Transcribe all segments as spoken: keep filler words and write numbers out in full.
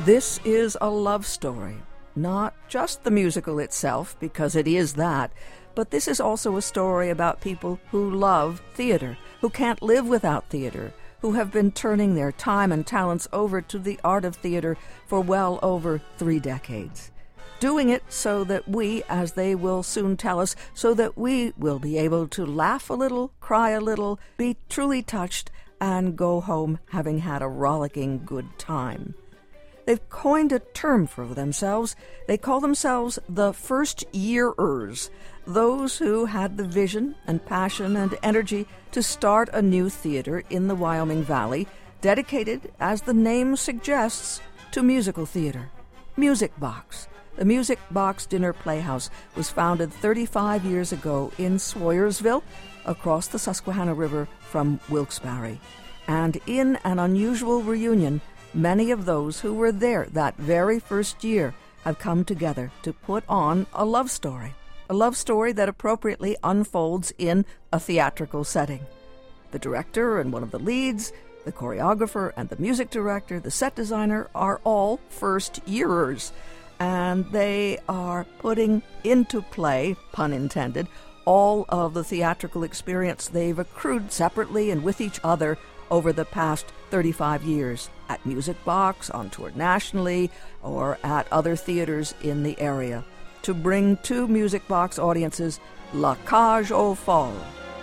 This is a love story, not just the musical itself, because it is that, but this is also a story about people who love theater, who can't live without theater, who have been turning their time and talents over to the art of theater for well over three decades. Doing it so that we, as they will soon tell us, so that we will be able to laugh a little, cry a little, be truly touched, and go home having had a rollicking good time. They've coined a term for themselves. They call themselves the first-yearers, those who had the vision and passion and energy to start a new theater in the Wyoming Valley, dedicated, as the name suggests, to musical theater. Music Box. The Music Box Dinner Playhouse was founded thirty-five years ago in Swoyersville, across the Susquehanna River from Wilkes-Barre. And in an unusual reunion, many of those who were there that very first year have come together to put on a love story, a love story that appropriately unfolds in a theatrical setting. The director and one of the leads, the choreographer and the music director, the set designer are all first-yearers, and they are putting into play, pun intended, all of the theatrical experience they've accrued separately and with each other over the past thirty-five years at Music Box, on tour nationally, or at other theaters in the area, to bring to Music Box audiences La Cage aux Folles.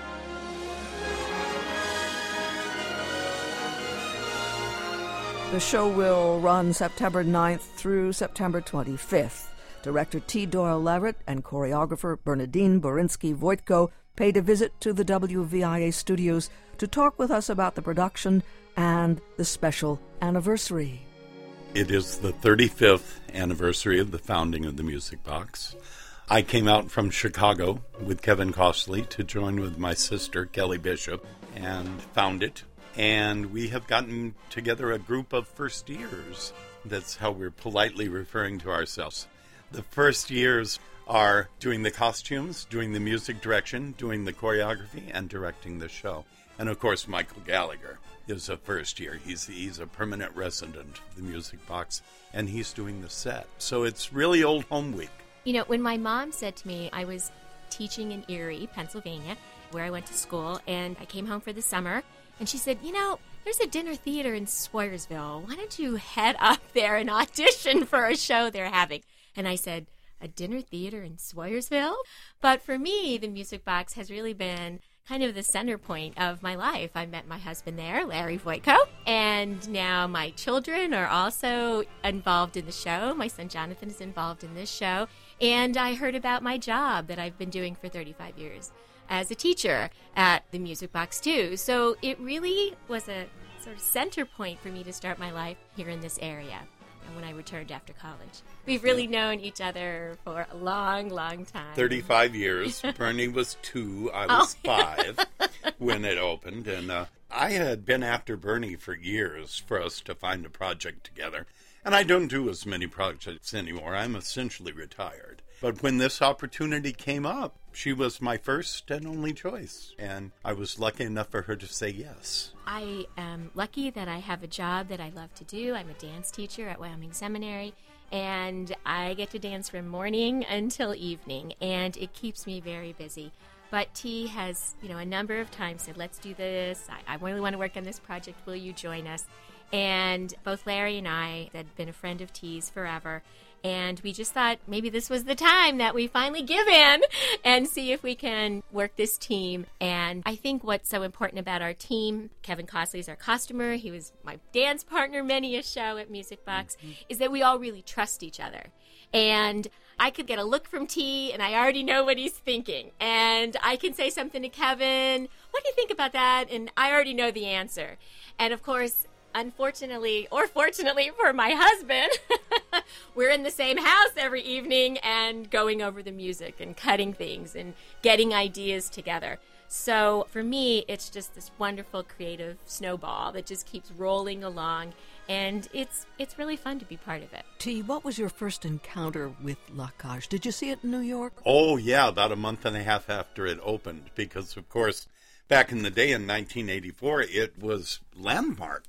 The show will run September ninth through September twenty-fifth. Director T. Doyle Leverett and choreographer Bernadine Borinsky-Voitko paid a visit to the W V I A studios to talk with us about the production and the special anniversary. It is the thirty-fifth anniversary of the founding of the Music Box. I came out from Chicago with Kevin Costley to join with my sister, Kelly Bishop, and found it. And we have gotten together a group of first years. That's how we're politely referring to ourselves. The first years are doing the costumes, doing the music direction, doing the choreography, and directing the show. And, of course, Michael Gallagher is a first year. He's, he's a permanent resident of the Music Box, and he's doing the set. So it's really old home week. You know, when my mom said to me, I was teaching in Erie, Pennsylvania, where I went to school, and I came home for the summer, and she said, you know, there's a dinner theater in Swoyersville. Why don't you head up there and audition for a show they're having? And I said, a dinner theater in Swoyersville? But for me, the Music Box has really been kind of the center point of my life. I met my husband there, Larry Voitko, and now my children are also involved in the show. My son Jonathan is involved in this show, and I heard about my job that I've been doing for thirty-five years as a teacher at the Music Box too. So it really was a sort of center point for me to start my life here in this area when I returned after college. We've really known each other for a long, long time. thirty-five years. Bernie was two. I was oh. five when it opened. And uh, I had been after Bernie for years for us to find a project together. And I don't do as many projects anymore. I'm essentially retired. But when this opportunity came up, she was my first and only choice. And I was lucky enough for her to say yes. I am lucky that I have a job that I love to do. I'm a dance teacher at Wyoming Seminary. And I get to dance from morning until evening. And it keeps me very busy. But T has, you know, a number of times said, let's do this. I, I really want to work on this project. Will you join us? And both Larry and I had been a friend of T's forever. And we just thought maybe this was the time that we finally give in and see if we can work this team. And I think what's so important about our team, Kevin Costley is our costumer, he was my dance partner many a show at Music Box, mm-hmm. is that we all really trust each other. And I could get a look from T, and I already know what he's thinking. And I can say something to Kevin, what do you think about that? And I already know the answer. And, of course, unfortunately, or fortunately for my husband, we're in the same house every evening and going over the music and cutting things and getting ideas together. So for me, it's just this wonderful creative snowball that just keeps rolling along, and it's it's really fun to be part of it. T, what was your first encounter with La Cage? Did you see it in New York? Oh, yeah, about a month and a half after it opened, because, of course, back in the day in nineteen eighty-four, it was landmark.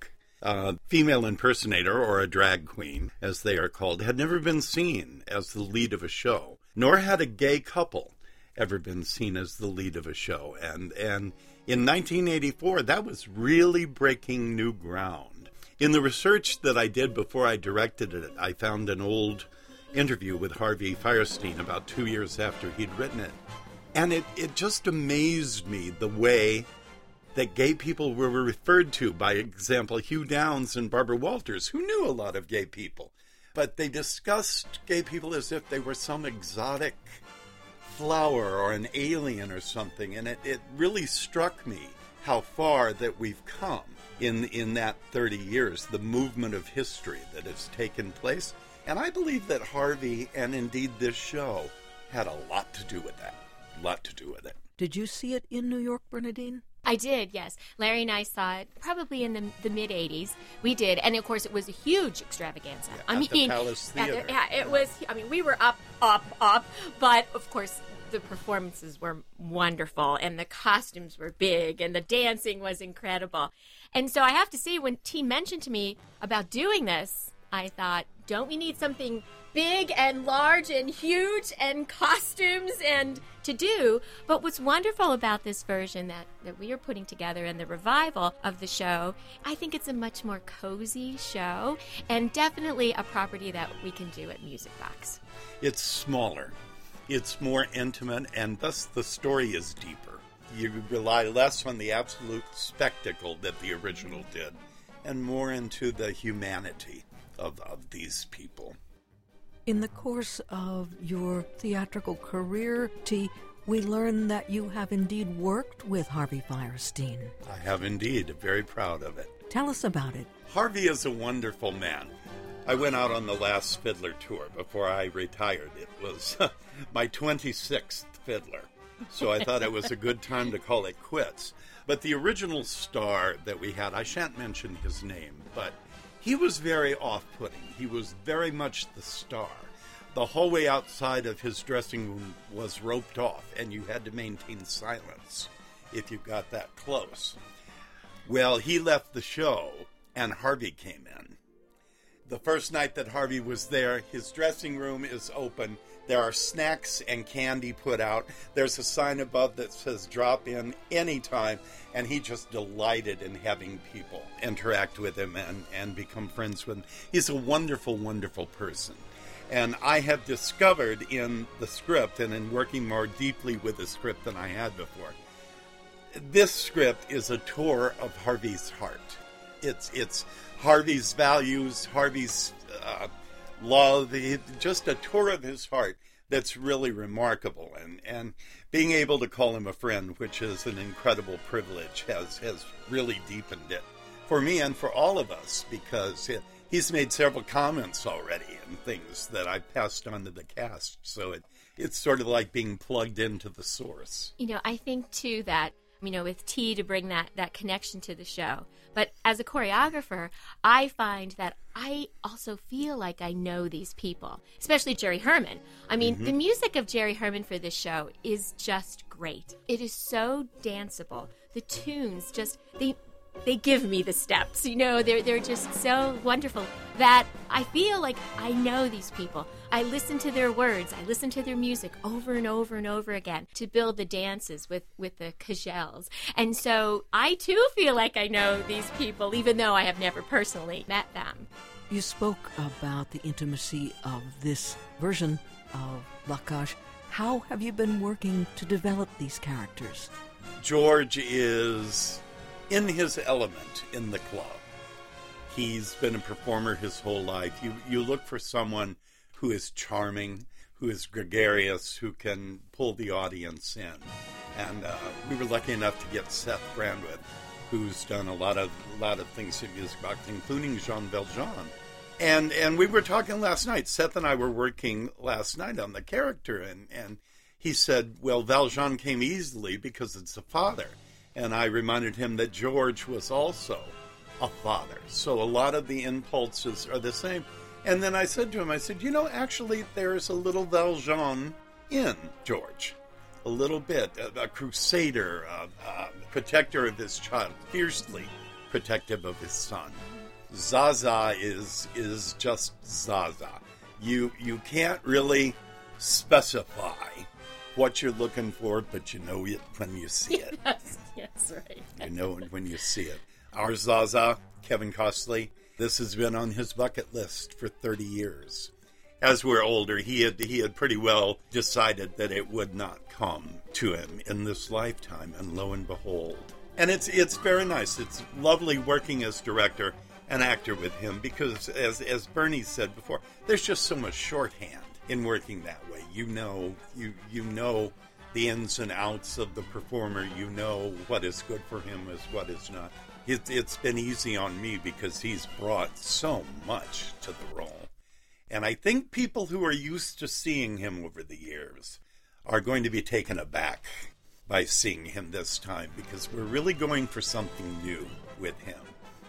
A female impersonator, or a drag queen, as they are called, had never been seen as the lead of a show, nor had a gay couple ever been seen as the lead of a show. And, and in nineteen eighty-four, that was really breaking new ground. In the research that I did before I directed it, I found an old interview with Harvey Fierstein about two years after he'd written it. And it, it just amazed me the way that gay people were referred to. By example, Hugh Downs and Barbara Walters, who knew a lot of gay people. But they discussed gay people as if they were some exotic flower or an alien or something. And it, it really struck me how far that we've come in, in that thirty years, the movement of history that has taken place. And I believe that Harvey, and indeed this show, had a lot to do with that. A lot to do with it. Did you see it in New York, Bernadine? I did, yes. Larry and I saw it probably in the, the mid-eighties. We did. And, of course, it was a huge extravaganza. Yeah, I at mean, the Palace Theater. The, yeah, it was, I mean, we were up, up, up. But, of course, the performances were wonderful, and the costumes were big, and the dancing was incredible. And so I have to say, when T mentioned to me about doing this, I thought, don't we need something big and large and huge and costumes and to do? But what's wonderful about this version that, that we are putting together and the revival of the show, I think it's a much more cozy show and definitely a property that we can do at Music Box. It's smaller, it's more intimate, and thus the story is deeper. You rely less on the absolute spectacle that the original did and more into the humanity of, of these people. In the course of your theatrical career, T, we learn that you have indeed worked with Harvey Fierstein. I have indeed. Very proud of it. Tell us about it. Harvey is a wonderful man. I went out on the last Fiddler tour before I retired. It was my twenty-sixth Fiddler, so I thought it was a good time to call it quits. But the original star that we had, I shan't mention his name, but he was very off-putting. He was very much the star. The hallway outside of his dressing room was roped off, and you had to maintain silence if you got that close. Well, he left the show, and Harvey came in. The first night that Harvey was there, his dressing room is open. There are snacks and candy put out. There's a sign above that says drop in anytime. And he just delighted in having people interact with him and, and become friends with him. He's a wonderful, wonderful person. And I have discovered in the script and in working more deeply with the script than I had before, this script is a tour of Harvey's heart. It's, it's Harvey's values, Harvey's uh, love, he, just a tour of his heart that's really remarkable. And, and being able to call him a friend, which is an incredible privilege, has, has really deepened it for me and for all of us, because it, he's made several comments already and things that I passed on to the cast. So it, it's sort of like being plugged into the source. You know, I think, too, that, you know, with T to bring that, that connection to the show. But as a choreographer, I find that I also feel like I know these people, especially Jerry Herman. I mean, mm-hmm. the music of Jerry Herman for this show is just great. It is so danceable. The tunes just, they they give me the steps, you know, they're, they're just so wonderful that I feel like I know these people. I listen to their words, I listen to their music over and over and over again to build the dances with, with the Cagelles. And so I too feel like I know these people, even though I have never personally met them. You spoke about the intimacy of this version of La Cage. How have you been working to develop these characters? George is in his element in the club. He's been a performer his whole life. You you look for someone who is charming, who is gregarious, who can pull the audience in. And uh, we were lucky enough to get Seth Brandwood, who's done a lot of a lot of things in Music Box, including Jean Valjean. And and we were talking last night. Seth and I were working last night on the character, and, and he said, well, Valjean came easily because it's a father. And I reminded him that George was also a father. So a lot of the impulses are the same. And then I said to him, I said, you know, actually there's a little Valjean in George. A little bit. A, a crusader, a, a protector of his child, fiercely protective of his son. Zaza is is just Zaza. You you can't really specify what you're looking for, but you know it when you see it. Yes, yes, right. You know it when you see it. Our Zaza, Kevin Costley, this has been on his bucket list for thirty years. As we're older, he had he had pretty well decided that it would not come to him in this lifetime, and lo and behold. And it's it's very nice. It's lovely working as director and actor with him because, as as Bernie said before, there's just so much shorthand in working that way. You know, you you know the ins and outs of the performer. You know what is good for him as what is not. It, it's been easy on me because he's brought so much to the role. And I think people who are used to seeing him over the years are going to be taken aback by seeing him this time, because we're really going for something new with him.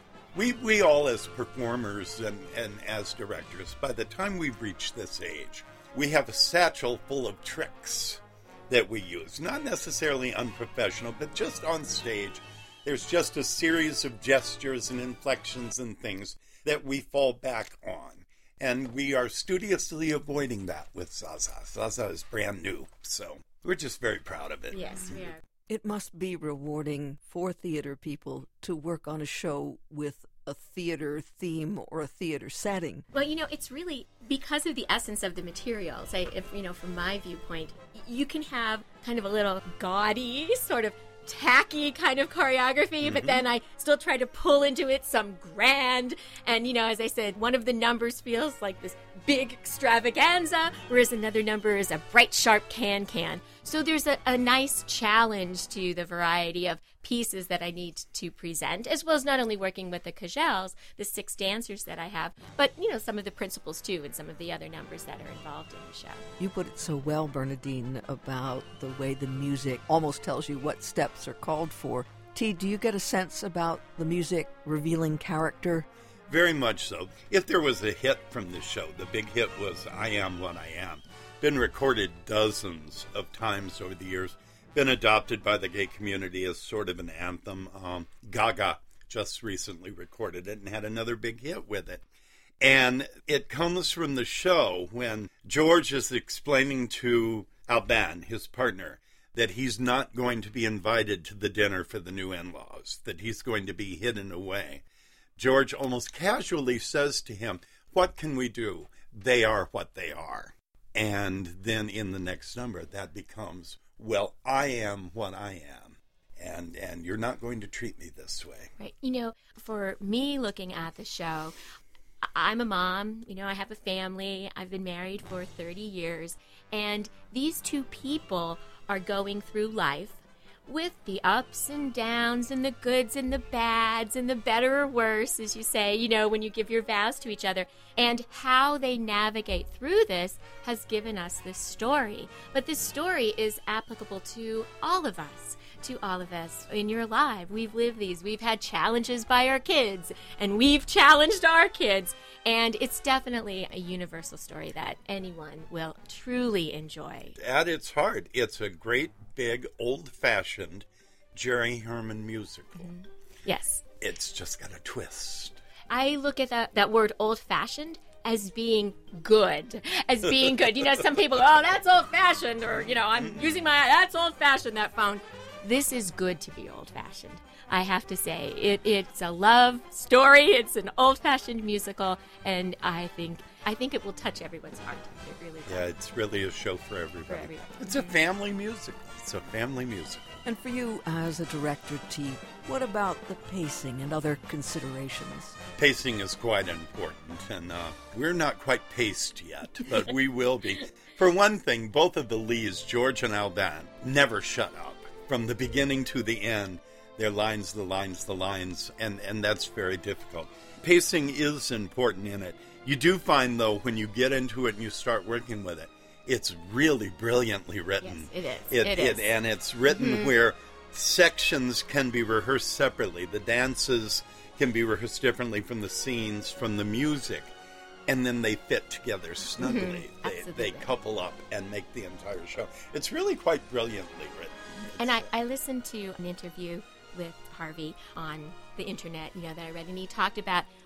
We we all as performers and, and as directors, by the time we've reached this age, we have a satchel full of tricks that we use. Not necessarily unprofessional, but just on stage. There's just a series of gestures and inflections and things that we fall back on. And we are studiously avoiding that with Zaza. Zaza is brand new, so we're just very proud of it. Yes, we are. It must be rewarding for theater people to work on a show with a theater theme or a theater setting. Well, you know, it's really because of the essence of the materials. I, if you know, from my viewpoint, you can have kind of a little gaudy, sort of tacky kind of choreography, mm-hmm. but then I still try to pull into it some grand. And, you know, as I said, one of the numbers feels like this big extravaganza, whereas another number is a bright, sharp can-can. So there's a, a nice challenge to the variety of pieces that I need to present, as well as not only working with the Cagelles, the six dancers that I have, but, you know, some of the principals, too, and some of the other numbers that are involved in the show. You put it so well, Bernadine, about the way the music almost tells you what steps are called for. T, do you get a sense about the music revealing character? Very much so. If there was a hit from this show, the big hit was I Am What I Am. Been recorded dozens of times over the years. Been adopted by the gay community as sort of an anthem. Um, Gaga just recently recorded it and had another big hit with it. And it comes from the show when George is explaining to Alban, his partner, that he's not going to be invited to the dinner for the new in-laws, that he's going to be hidden away. George almost casually says to him, "What can we do? They are what they are." And then in the next number, that becomes, well, I am what I am, and and you're not going to treat me this way. Right. You know, for me looking at the show, I'm a mom, you know, I have a family, I've been married for thirty years, and these two people are going through life with the ups and downs and the goods and the bads and the better or worse, as you say, you know, when you give your vows to each other. And how they navigate through this has given us this story. But this story is applicable to all of us, to all of us in your life. We've lived these. We've had challenges by our kids, and we've challenged our kids. And it's definitely a universal story that anyone will truly enjoy. At its heart, it's a great, big, old-fashioned Jerry Herman musical. Mm-hmm. Yes. It's just got a twist. I look at that, that word old-fashioned as being good, as being good. You know, some people, oh, that's old-fashioned, or, you know, I'm using my, that's old-fashioned, that phone. This is good to be old-fashioned. I have to say, it, it's a love story. It's an old-fashioned musical, and I think I think it will touch everyone's heart. It really will. Yeah, it's really a show for everybody. For everybody. It's a family musical. It's a family musical. And for you as a director, T, what about the pacing and other considerations? Pacing is quite important, and uh, we're not quite paced yet, but we will be. For one thing, both of the leads, George and Alban, never shut up. From the beginning to the end, their lines, the lines, the lines, and, and that's very difficult. Pacing is important in it. You do find, though, when you get into it and you start working with it, it's really brilliantly written. Yes, it is. It, it it is. And it's written mm-hmm. where sections can be rehearsed separately. The dances can be rehearsed differently from the scenes, from the music, and then they fit together snugly. Mm-hmm. They, they couple up and make the entire show. It's really quite brilliantly written. And I, I listened to an interview with Harvey on the internet, you know, that I read, and he talked about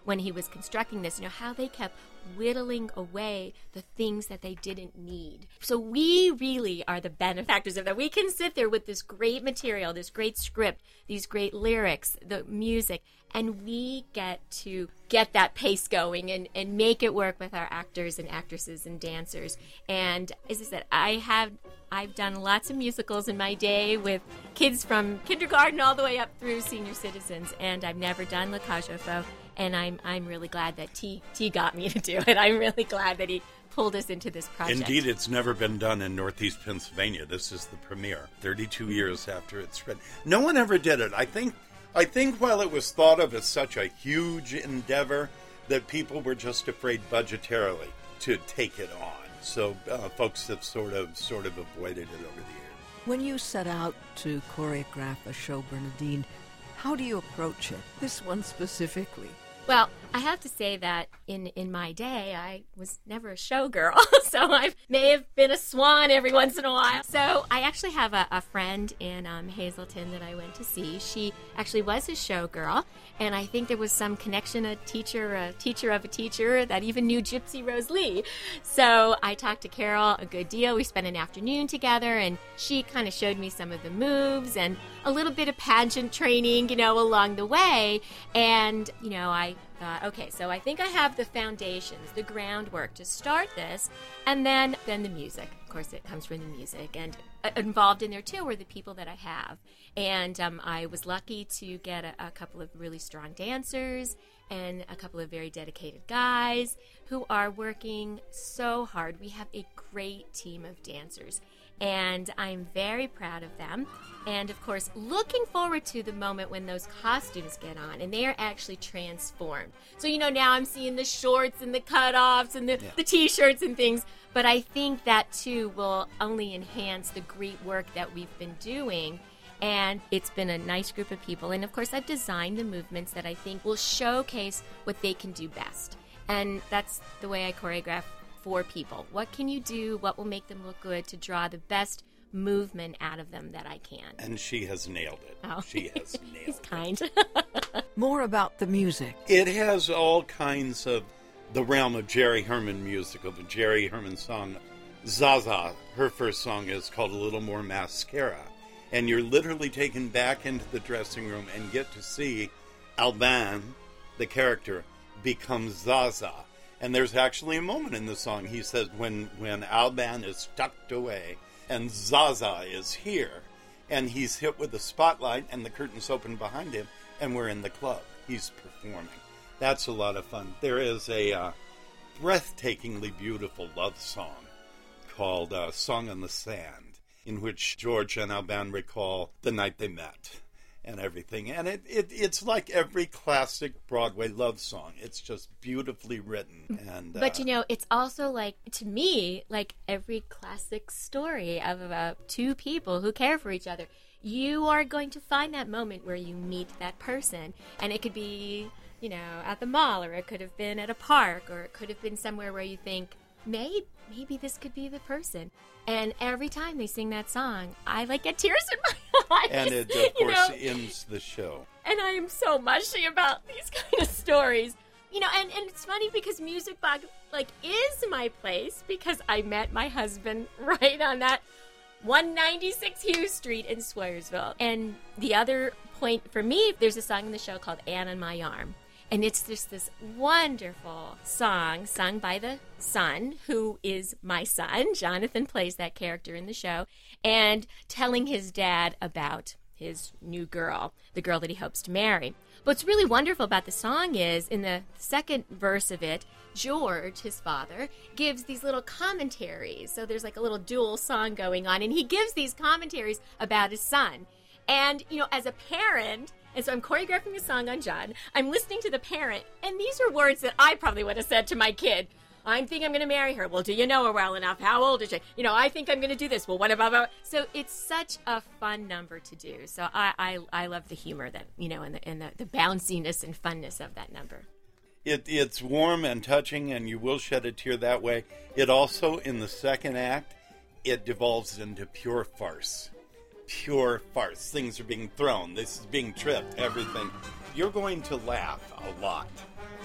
when he was constructing this, you know, how they kept whittling away the things that they didn't need. So we really are the benefactors of that. We can sit there with this great material, this great script, these great lyrics, the music, and we get to get that pace going and, and make it work with our actors and actresses and dancers. And as I said, I have I've done lots of musicals in my day with kids from kindergarten all the way up through senior citizens, and I've never done La Cage aux Folles. And I'm I'm really glad that T T got me to do it. I'm really glad that he pulled us into this project. Indeed, it's never been done in Northeast Pennsylvania. This is the premiere, thirty-two years after it's written. No one ever did it. I think I think while it was thought of as such a huge endeavor, that people were just afraid budgetarily to take it on. So uh, folks have sort of sort of avoided it over the years. When you set out to choreograph a show, Bernadine, how do you approach it? This one specifically. Well, I have to say that in, in my day, I was never a showgirl, so I may have been a swan every once in a while. So I actually have a, a friend in um, Hazleton that I went to see. She actually was a showgirl, and I think there was some connection, a teacher, a teacher of a teacher that even knew Gypsy Rose Lee. So I talked to Carol a good deal. We spent an afternoon together, and she kind of showed me some of the moves and a little bit of pageant training, you know, along the way. And, you know, I thought, okay, so I think I have the foundations, the groundwork to start this, and then then the music. Of course, it comes from the music, and uh, involved in there too were the people that I have. And um, I was lucky to get a, a couple of really strong dancers and a couple of very dedicated guys who are working so hard. We have a great team of dancers, and I'm very proud of them. And, of course, looking forward to the moment when those costumes get on and they are actually transformed. So, you know, now I'm seeing the shorts and the cutoffs and the, yeah. the T-shirts and things. But I think that, too, will only enhance the great work that we've been doing. And it's been a nice group of people. And, of course, I've designed the movements that I think will showcase what they can do best. And that's the way I choreograph for people. What can you do? What will make them look good to draw the best movement out of them that I can? And she has nailed it. Oh. She has nailed He's it. kind. More about the music. It has all kinds of the realm of Jerry Herman music, of a Jerry Herman song. Zaza, her first song is called A Little More Mascara. And you're literally taken back into the dressing room and get to see Alban, the character, become Zaza. And there's actually a moment in the song, he says, when, when Alban is tucked away and Zaza is here, and he's hit with the spotlight and the curtains open behind him, and we're in the club. He's performing. That's a lot of fun. There is a uh, breathtakingly beautiful love song called uh, Song on the Sand, in which George and Alban recall the night they met and everything. And it, it it's like every classic Broadway love song. It's just beautifully written. And But, uh, you know, it's also like, to me, like every classic story of about two people who care for each other. You are going to find that moment where you meet that person. And it could be, you know, at the mall, or it could have been at a park, or it could have been somewhere where you think, maybe, maybe this could be the person. And every time they sing that song, I like get tears in my eyes. And it, of you course, know? ends the show. And I am so mushy about these kind of stories. You know, and, and it's funny because Music Box, like, is my place because I met my husband right on that one ninety-six Hughes Street in Swayersville. And the other point for me, there's a song in the show called Anne on My Arm. And it's just this wonderful song sung by the son, who is my son. Jonathan plays that character in the show, and telling his dad about his new girl, the girl that he hopes to marry. What's really wonderful about the song is, in the second verse of it, George, his father, gives these little commentaries. So there's like a little dual song going on, and he gives these commentaries about his son. And, you know, as a parent... And so I'm choreographing a song on John. I'm listening to the parent, and these are words that I probably would have said to my kid. I think I'm going to marry her. Well, do you know her well enough? How old is she? You know, I think I'm going to do this. Well, what about... So it's such a fun number to do. So I I, I love the humor that, you know, and the, and the, the bounciness and funness of that number. It, it's warm and touching, and you will shed a tear that way. It also, in the second act, it devolves into pure farce. Pure farce. Things are being thrown. This is being tripped. Everything. You're going to laugh a lot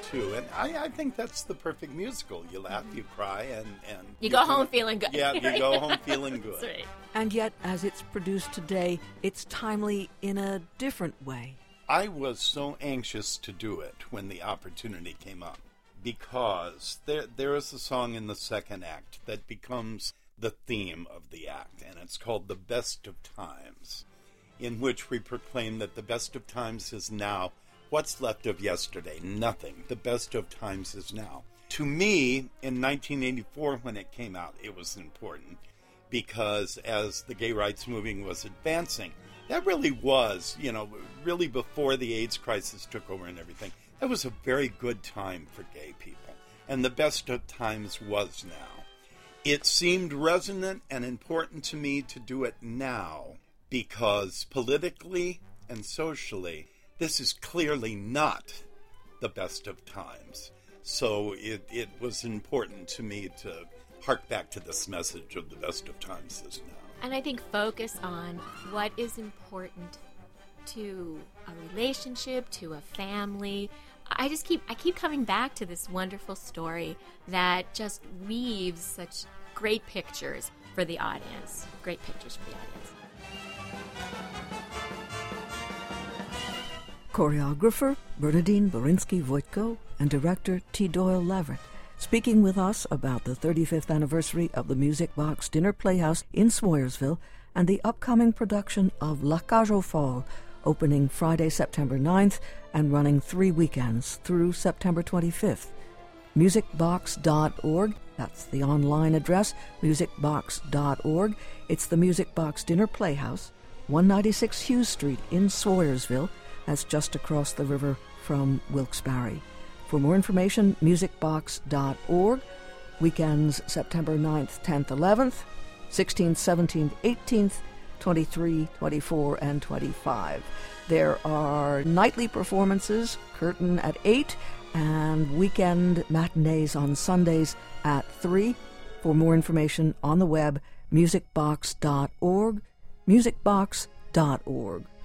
too. And I, I think that's the perfect musical. You laugh, you cry, and... and you, you go home feeling good. Yeah, you go home feeling good. That's right. And yet, as it's produced today, it's timely in a different way. I was so anxious to do it when the opportunity came up, because there there is a song in the second act that becomes the theme of the act, and it's called The Best of Times, in which we proclaim that the best of times is now. What's left of yesterday? Nothing. The best of times is now. To me, in nineteen eighty-four, when it came out, it was important, because as the gay rights movement was advancing, that really was, you know, really before the AIDS crisis took over and everything, that was a very good time for gay people. And the best of times was now. It seemed resonant and important to me to do it now, because politically and socially, this is clearly not the best of times. So it, it was important to me to hark back to this message of the best of times is now. And I think focus on what is important to a relationship, to a family. I just keep I keep coming back to this wonderful story that just weaves such great pictures for the audience. Great pictures for the audience. Choreographer Bernadine Borinsky-Voitko and director T. Doyle Leverett, speaking with us about the thirty-fifth anniversary of the Music Box Dinner Playhouse in Swoyersville and the upcoming production of La Cage aux Folles, opening Friday, September ninth and running three weekends through September twenty-fifth. music box dot org, that's the online address, music box dot org. It's the Music Box Dinner Playhouse, one ninety-six Hughes Street in Swoyersville. That's just across the river from Wilkes-Barre. For more information, music box dot org. Weekends September ninth, tenth, eleventh, sixteenth, seventeenth, eighteenth, twenty-three, twenty-four, and twenty-five. There are nightly performances, curtain at eight, and weekend matinees on Sundays at three. For more information on the web, music box dot org, music box dot org.